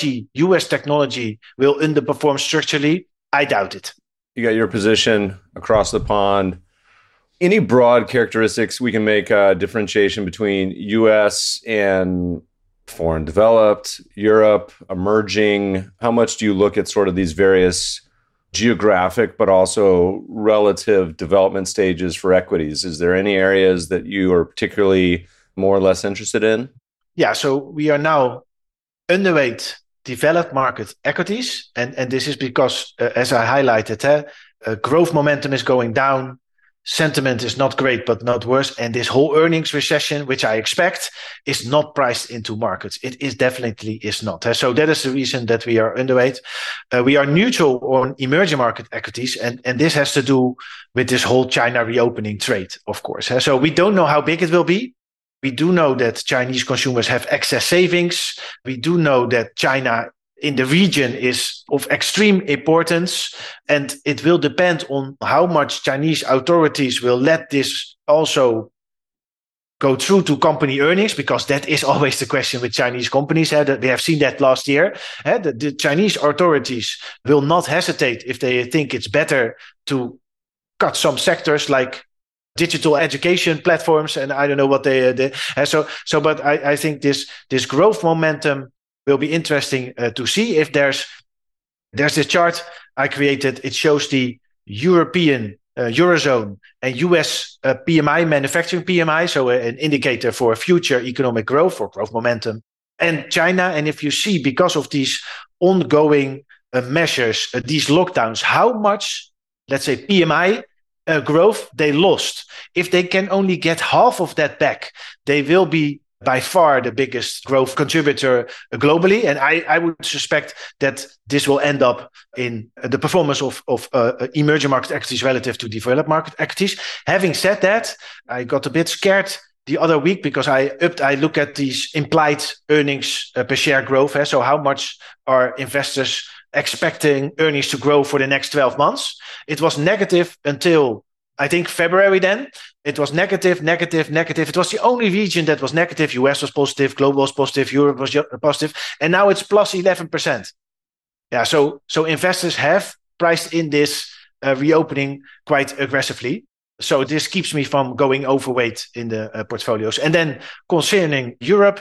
US technology will underperform structurally, I doubt it. You got your position across the pond. Any broad characteristics we can make a differentiation between US and foreign developed, Europe, emerging? How much do you look at sort of these various geographic, but also relative development stages for equities? Is there any areas that you are particularly more or less interested in? Yeah, so we are now underweight developed market equities. And this is because, as I highlighted, growth momentum is going down. Sentiment is not great, but not worse. And this whole earnings recession, which I expect, is not priced into markets. It is definitely is not. So that is the reason that we are underweight. We are neutral on emerging market equities. And this has to do with this whole China reopening trade, of course. So we don't know how big it will be. We do know that Chinese consumers have excess savings. We do know that China in the region is of extreme importance, and it will depend on how much Chinese authorities will let this also go through to company earnings, because that is always the question with Chinese companies. We have seen that last year. The Chinese authorities will not hesitate if they think it's better to cut some sectors like digital education platforms, and I don't know what they but I think this growth momentum will be interesting to see. If there's this chart I created. It shows the European Eurozone and US PMI, manufacturing PMI, so an indicator for future economic growth or growth momentum, and China. And if you see, because of these ongoing measures, these lockdowns, how much, let's say, PMI growth they lost. If they can only get half of that back, they will be by far the biggest growth contributor globally. And I would suspect that this will end up in the performance of emerging market equities relative to developed market equities. Having said that, I got a bit scared the other week because I look at these implied earnings per share growth. So how much are investors expecting earnings to grow for the next 12 months? It was negative until, I think, February then. It was negative. It was the only region that was negative. US was positive, global was positive, Europe was positive. And now it's plus 11%. Yeah, so investors have priced in this reopening quite aggressively. So this keeps me from going overweight in the portfolios. And then concerning Europe,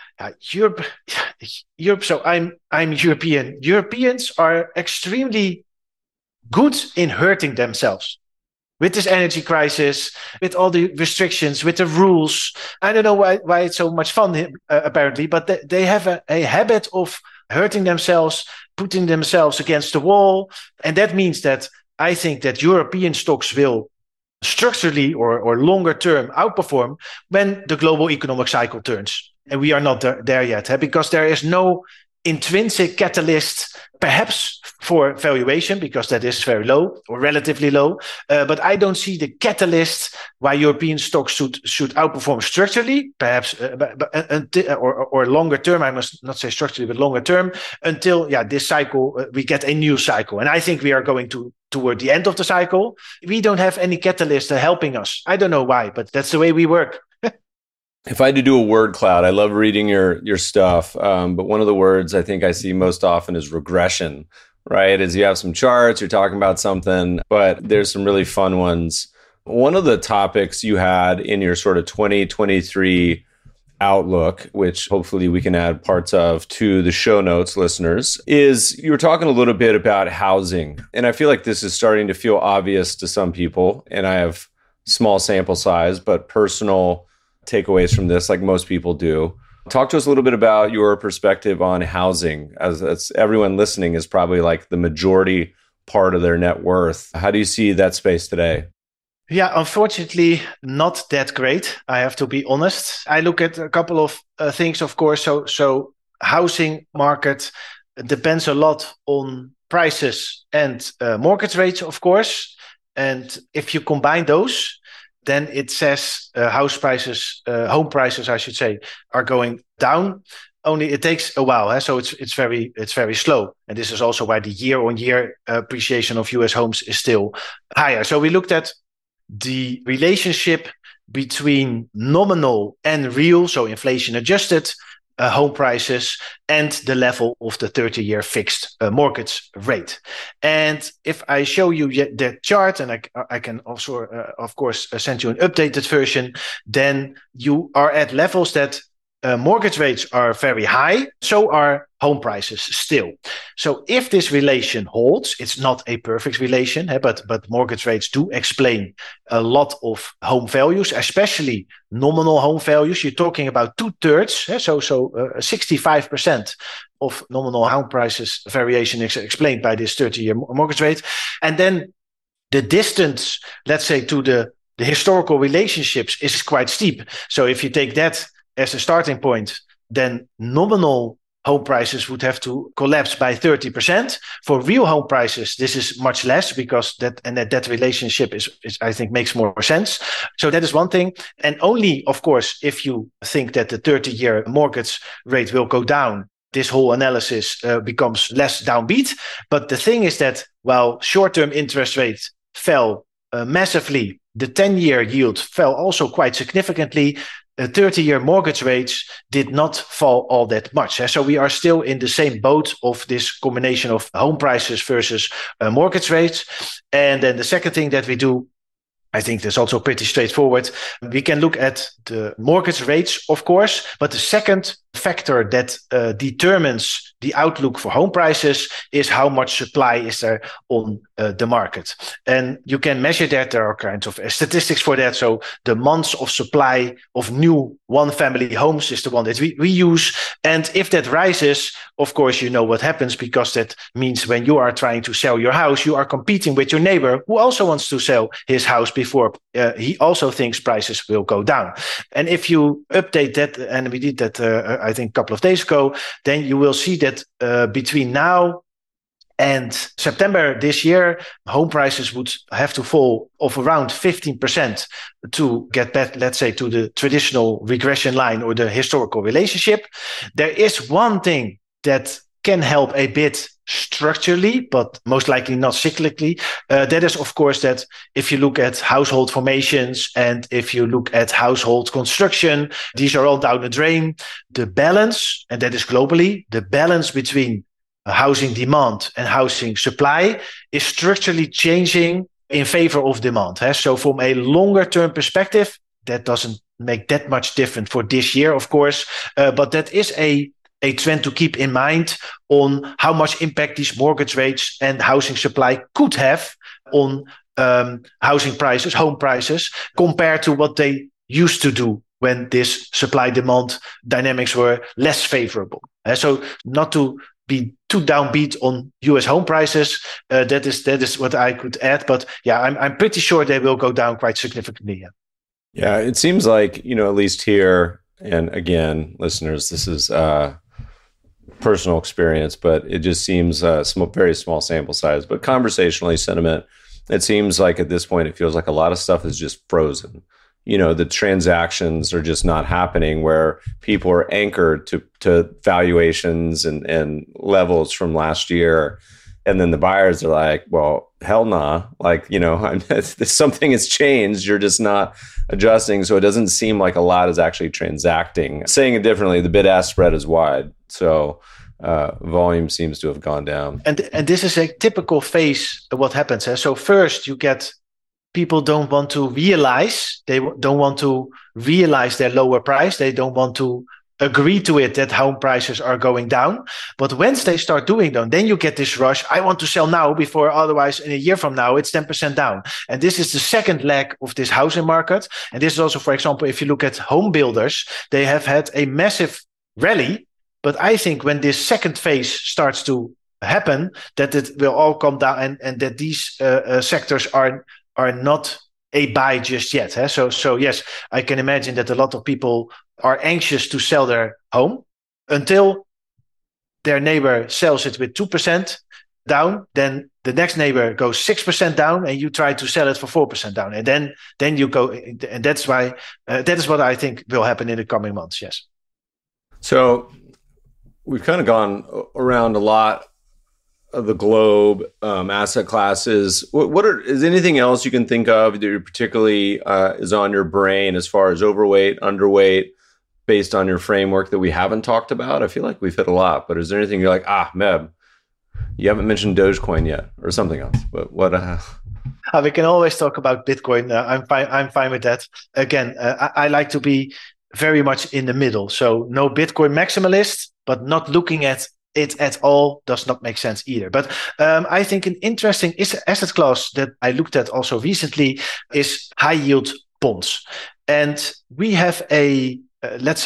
so I'm European. Europeans are extremely good in hurting themselves. With this energy crisis, with all the restrictions, with the rules. I don't know why it's so much fun, apparently, but they have a habit of hurting themselves, putting themselves against the wall. And that means that I think that European stocks will structurally or longer term outperform when the global economic cycle turns. And we are not there yet, because there is no intrinsic catalyst, perhaps for valuation, because that is very low or relatively low. But I don't see the catalyst why European stocks should outperform structurally, perhaps, or longer term. I must not say structurally, but longer term, until this cycle, we get a new cycle. And I think we are going toward the end of the cycle. We don't have any catalyst helping us. I don't know why, but that's the way we work. If I had to do a word cloud, I love reading your stuff, but one of the words I think I see most often is regression, right? As you have some charts, you're talking about something, but there's some really fun ones. One of the topics you had in your sort of 2023 outlook, which hopefully we can add parts of to the show notes, listeners, is you were talking a little bit about housing. And I feel like this is starting to feel obvious to some people, and I have small sample size, but personal takeaways from this, like most people do. Talk to us a little bit about your perspective on housing, as everyone listening is probably like the majority part of their net worth. How do you see that space today? Yeah, unfortunately, not that great. I have to be honest. I look at a couple of things, of course. So housing market depends a lot on prices and mortgage rates, of course. And if you combine those, then it says home prices, I should say, are going down. Only it takes a while, so it's very slow, and this is also why the year-on-year appreciation of U.S. homes is still higher. So we looked at the relationship between nominal and real, so inflation adjusted home prices, and the level of the 30-year fixed mortgage rate. And if I show you that chart, and I can also, of course, send you an updated version, then you are at levels that mortgage rates are very high, so are home prices still. So if this relation holds, it's not a perfect relation, but mortgage rates do explain a lot of home values, especially nominal home values. You're talking about 2/3, so 65% of nominal home prices variation is explained by this 30-year mortgage rate. And then the distance, let's say, to the historical relationships is quite steep. So if you take that as a starting point, then nominal home prices would have to collapse by 30%. For real home prices, this is much less, because that relationship is I think makes more sense. So that is one thing. And only, of course, if you think that the 30-year mortgage rate will go down, this whole analysis becomes less downbeat. But the thing is that while short-term interest rates fell massively, the 10-year yield fell also quite significantly. 30-year mortgage rates did not fall all that much. So we are still in the same boat of this combination of home prices versus mortgage rates. And then the second thing that we do, I think that's also pretty straightforward. We can look at the mortgage rates, of course, but the second factor that determines the outlook for home prices is how much supply is there on the market. And you can measure that. There are kinds of statistics for that. So the months of supply of new one-family homes is the one that we use. And if that rises, of course, you know what happens, because that means when you are trying to sell your house, you are competing with your neighbor who also wants to sell his house before he also thinks prices will go down. And if you update that, and we did that, I think, a couple of days ago, then you will see that between now and September this year, home prices would have to fall of around 15% to get back, let's say, to the traditional regression line or the historical relationship. There is one thing that can help a bit structurally, but most likely not cyclically. That is, of course, that if you look at household formations and if you look at household construction, these are all down the drain. The balance, and that is globally, the balance between housing demand and housing supply is structurally changing in favor of demand. So from a longer term perspective, that doesn't make that much different for this year, of course, but that is a trend to keep in mind on how much impact these mortgage rates and housing supply could have on housing prices, home prices, compared to what they used to do when this supply-demand dynamics were less favorable. So not to be too downbeat on US home prices, that is what I could add. But yeah, I'm pretty sure they will go down quite significantly. Yeah, it seems like, at least here, and again, listeners, this is personal experience, but it just seems very small sample size. But conversationally, sentiment, it seems like at this point, it feels like a lot of stuff is just frozen. The transactions are just not happening, where people are anchored to valuations and levels from last year. And then the buyers are like, well, hell nah. Something has changed. You're just not adjusting. So it doesn't seem like a lot is actually transacting. Saying it differently, the bid-ask spread is wide. So volume seems to have gone down. And this is a typical phase of what happens. So first you get people don't want to realize, they don't want to realize their lower price. They don't want to agree to it that home prices are going down. But once they start doing them, then you get this rush. I want to sell now before otherwise in a year from now, it's 10% down. And this is the second leg of this housing market. And this is also, for example, if you look at home builders, they have had a massive rally. But I think when this second phase starts to happen, that it will all come down and that these sectors are not a buy just yet. So yes, I can imagine that a lot of people are anxious to sell their home until their neighbor sells it with 2% down, then the next neighbor goes 6% down, and you try to sell it for 4% down, and then you go, and that's why that is what I think will happen in the coming months. Yes. So we've kind of gone around a lot of the globe, asset classes. Is anything else you can think of that you're particularly is on your brain as far as overweight, underweight, based on your framework that we haven't talked about? I feel like we've hit a lot, but is there anything you're like, Meb, you haven't mentioned Dogecoin yet, or something else? But what? We can always talk about Bitcoin. I'm fine with that. Again, I like to be very much in the middle. So no Bitcoin maximalist, but not looking at it at all does not make sense either. But I think an interesting asset class that I looked at also recently is high yield bonds. And we have let's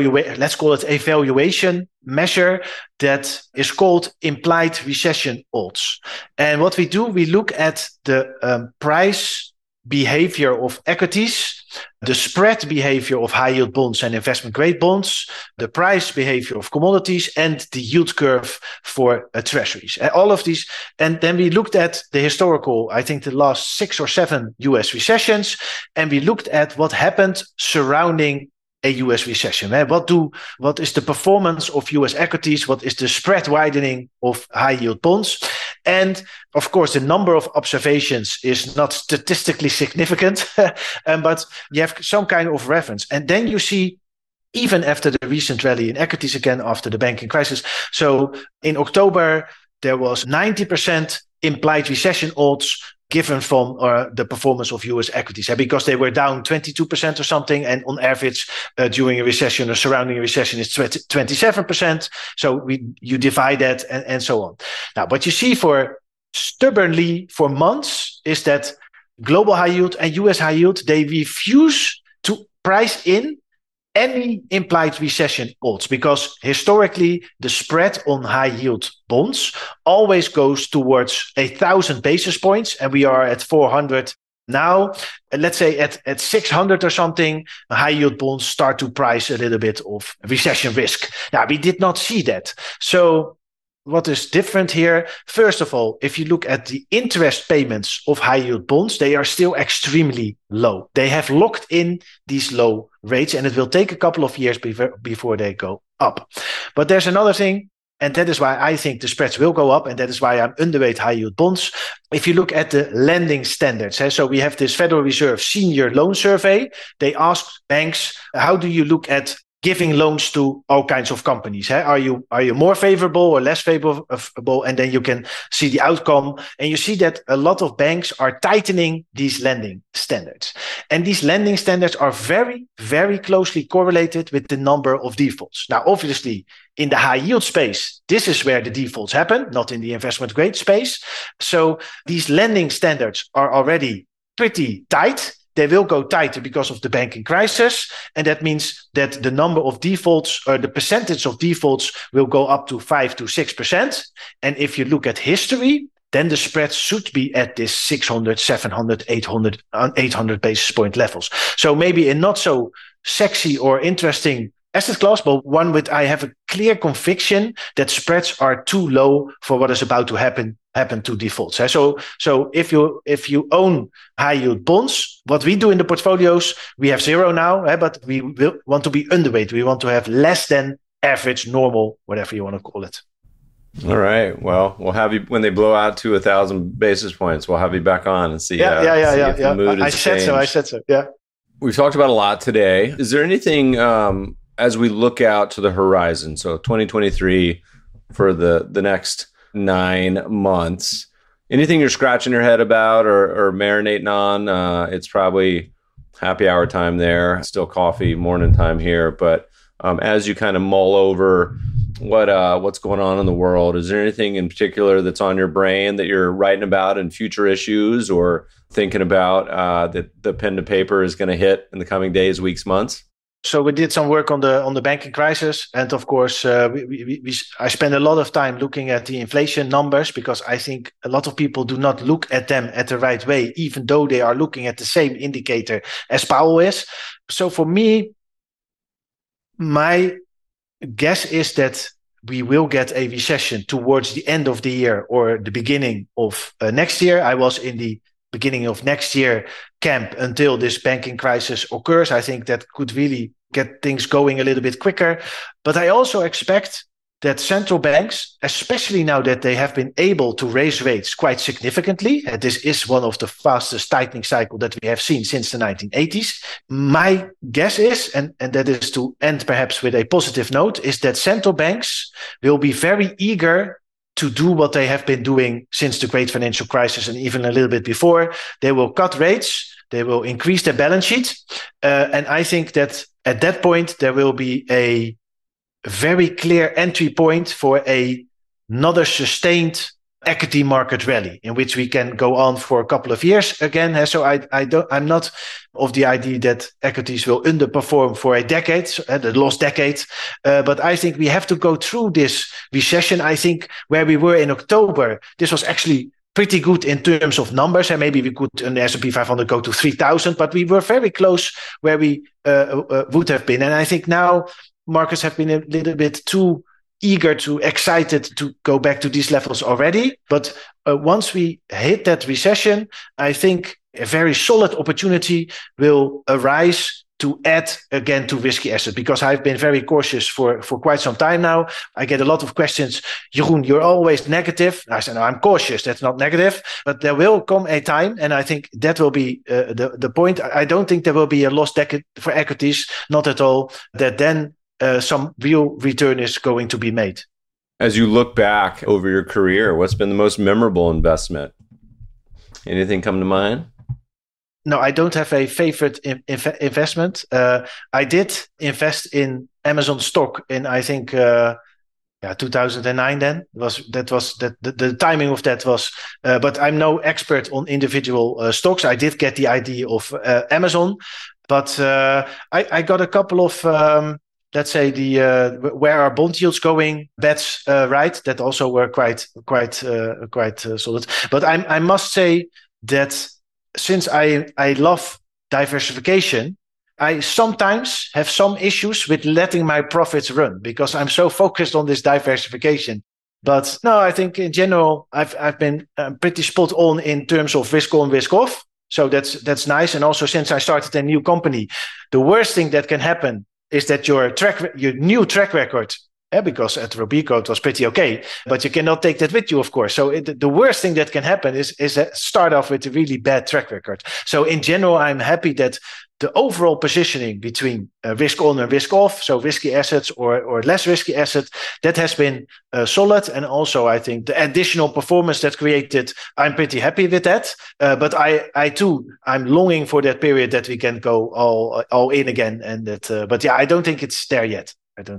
call it a valuation measure that is called implied recession odds. And what we do, we look at the price behavior of equities, the spread behavior of high yield bonds and investment grade bonds, the price behavior of commodities, and the yield curve for treasuries. And all of these. And then we looked at the historical, I think the last 6 or 7 US recessions, and we looked at what happened surrounding a US recession. What is the performance of US equities? What is the spread widening of high yield bonds? And of course, the number of observations is not statistically significant, but you have some kind of reference. And then you see, even after the recent rally in equities again, after the banking crisis. So in October, there was 90% implied recession odds given from the performance of US equities, because they were down 22% or something, and on average during a recession or surrounding a recession is 27%. So you divide that and so on. Now, what you see stubbornly for months is that global high yield and US high yield, they refuse to price in any implied recession odds, because historically the spread on high yield bonds always goes towards 1,000 basis points, and we are at 400 now. Let's say at 600 or something, high yield bonds start to price a little bit of recession risk. Now, we did not see that. So what is different here? First of all, if you look at the interest payments of high yield bonds, they are still extremely low. They have locked in these low rates, and it will take a couple of years before they go up. But there's another thing, and that is why I think the spreads will go up, and that is why I'm underweight high yield bonds. If you look at the lending standards, so we have this Federal Reserve Senior Loan Survey. They ask banks, how do you look at giving loans to all kinds of companies? Are you more favorable or less favorable? And then you can see the outcome. And you see that a lot of banks are tightening these lending standards. And these lending standards are very, very closely correlated with the number of defaults. Now, obviously, in the high yield space, this is where the defaults happen, not in the investment grade space. So these lending standards are already pretty tight. They will go tighter because of the banking crisis. And that means that the number of defaults, or the percentage of defaults, will go up to 5 to 6%. And if you look at history, then the spread should be at this 600, 700, 800 basis point levels. So maybe a not so sexy or interesting asset class, but one with I have a clear conviction that spreads are too low for what is about to happen to defaults. So if you own high yield bonds, what we do in the portfolios, we have 0 now, but we will want to be underweight. We want to have less than average, normal, whatever you want to call it. All right. Well, we'll have you when they blow out to 1,000 basis points. We'll have you back on and see. If the mood has changed. I said so. Yeah. We've talked about a lot today. Is there anything as we look out to the horizon? So 2023 for the next 9 months. Anything you're scratching your head about or marinating on? It's probably happy hour time there. Still coffee morning time here, but as you kind of mull over what's going on in the world, is there anything in particular that's on your brain that you're writing about in future issues or thinking about that the pen to paper is going to hit in the coming days, weeks, months? So we did some work on the banking crisis, and of course, I spend a lot of time looking at the inflation numbers, because I think a lot of people do not look at them at the right way, even though they are looking at the same indicator as Powell is. So for me, my guess is that we will get a recession towards the end of the year or the beginning of next year. I was in the beginning of next year camp until this banking crisis occurs. I think that could really get things going a little bit quicker. But I also expect that central banks, especially now that they have been able to raise rates quite significantly, and this is one of the fastest tightening cycle that we have seen since the 1980s. My guess is, and that is to end perhaps with a positive note, is that central banks will be very eager to do what they have been doing since the great financial crisis and even a little bit before. They will cut rates, they will increase their balance sheet. And I think that at that point, there will be a very clear entry point for another sustained equity market rally in which we can go on for a couple of years again. So I'm not of the idea that equities will underperform for a decade, the lost decade. But I think we have to go through this recession. I think where we were in October, this was actually pretty good in terms of numbers, and maybe we could in the S&P 500 go to 3,000, but we were very close where we would have been. And I think now markets have been a little bit too eager, too excited to go back to these levels already. But once we hit that recession, I think a very solid opportunity will arise to add again to risky assets, because I've been very cautious for quite some time now. I get a lot of questions. Jeroen, you're always negative. I said, no, I'm cautious. That's not negative. But there will come a time, and I think that will be the point. I don't think there will be a lost decade for equities, not at all, that then some real return is going to be made. As you look back over your career, what's been the most memorable investment? Anything come to mind? No, I don't have a favorite investment. I did invest in Amazon stock in, I think, 2009. Then the timing of that was. But I'm no expert on individual stocks. I did get the idea of Amazon, but I got a couple of. Let's say the where are bond yields going bets, right? That also were quite solid. But I must say that since I love diversification, I sometimes have some issues with letting my profits run because I'm so focused on this diversification. But no, I think in general I've been pretty spot on in terms of risk on, risk off. So that's nice. And also since I started a new company, the worst thing that can happen is that your new track record, because at Robeco it was pretty okay, but you cannot take that with you, of course. So the worst thing that can happen is start off with a really bad track record. So in general, I'm happy that the overall positioning between risk on and risk off, so risky assets or less risky assets, that has been solid. And also, I think the additional performance that created, I'm pretty happy with that. But I too, I'm longing for that period that we can go all in again. And that, but yeah, I don't think it's there yet.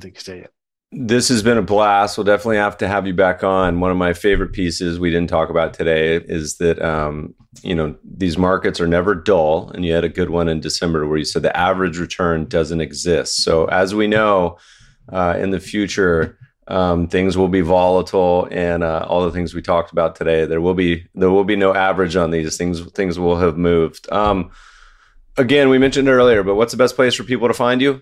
This has been a blast. We'll definitely have to have you back on. One of my favorite pieces we didn't talk about today is that, these markets are never dull. And you had a good one in December where you said the average return doesn't exist. So as we know, in the future, things will be volatile, and all the things we talked about today, there will be no average on these things. Things will have moved. Again, we mentioned earlier, but what's the best place for people to find you?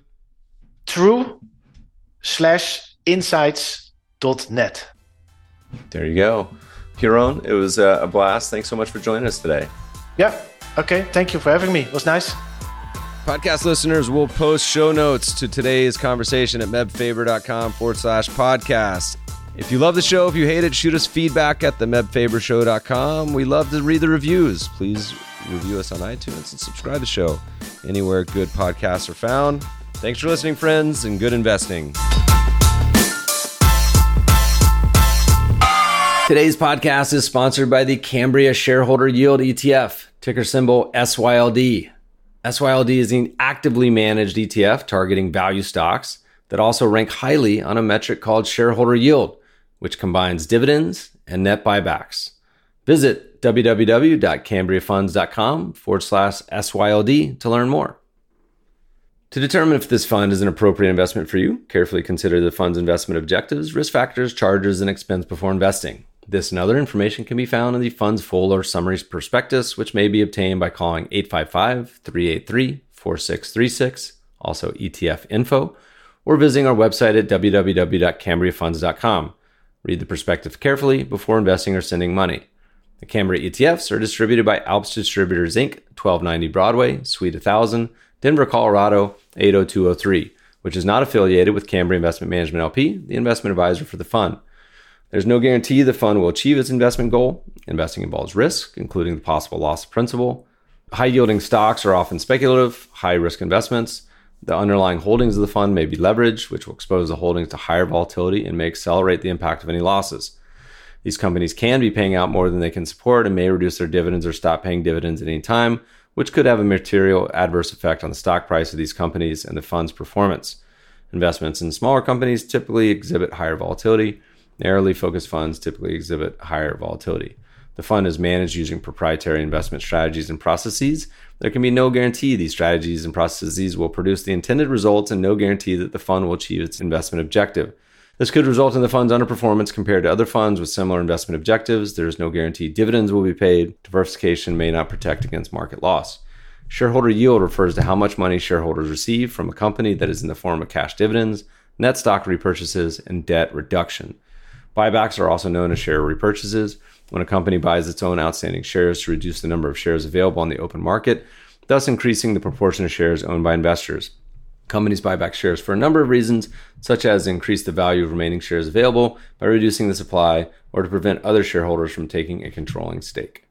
True/insights.net. There you go. Jeroen, it was a blast. Thanks so much for joining us today. Yeah. Okay. Thank you for having me. It was nice. Podcast listeners will post show notes to today's conversation at mebfaber.com/podcast. If you love the show, if you hate it, shoot us feedback at themebfabershow.com. We love to read the reviews. Please review us on iTunes and subscribe to the show anywhere good podcasts are found. Thanks for listening, friends, and good investing. Today's podcast is sponsored by the Cambria Shareholder Yield ETF, ticker symbol SYLD. SYLD is an actively managed ETF targeting value stocks that also rank highly on a metric called shareholder yield, which combines dividends and net buybacks. Visit www.cambriafunds.com/SYLD to learn more. To determine if this fund is an appropriate investment for you, carefully consider the fund's investment objectives, risk factors, charges, and expense before investing. This and other information can be found in the fund's full or summary prospectus, which may be obtained by calling 855-383-4636, also ETF info, or visiting our website at www.cambriafunds.com. Read the prospectus carefully before investing or sending money. The Cambria ETFs are distributed by Alps Distributors, Inc., 1290 Broadway, Suite 1000, Denver, Colorado, 80203, which is not affiliated with Cambria Investment Management LP, the investment advisor for the fund. There's no guarantee the fund will achieve its investment goal. Investing involves risk, including the possible loss of principal. High-yielding stocks are often speculative, high-risk investments. The underlying holdings of the fund may be leveraged, which will expose the holdings to higher volatility and may accelerate the impact of any losses. These companies can be paying out more than they can support and may reduce their dividends or stop paying dividends at any time, which could have a material adverse effect on the stock price of these companies and the fund's performance. Investments in smaller companies typically exhibit higher volatility. Narrowly focused funds typically exhibit higher volatility. The fund is managed using proprietary investment strategies and processes. There can be no guarantee these strategies and processes will produce the intended results and no guarantee that the fund will achieve its investment objective. This could result in the fund's underperformance compared to other funds with similar investment objectives. There is no guarantee dividends will be paid. Diversification may not protect against market loss. Shareholder yield refers to how much money shareholders receive from a company that is in the form of cash dividends, net stock repurchases, and debt reduction. Buybacks are also known as share repurchases, when a company buys its own outstanding shares to reduce the number of shares available on the open market, thus increasing the proportion of shares owned by investors. Companies buy back shares for a number of reasons, such as increase the value of remaining shares available by reducing the supply or to prevent other shareholders from taking a controlling stake.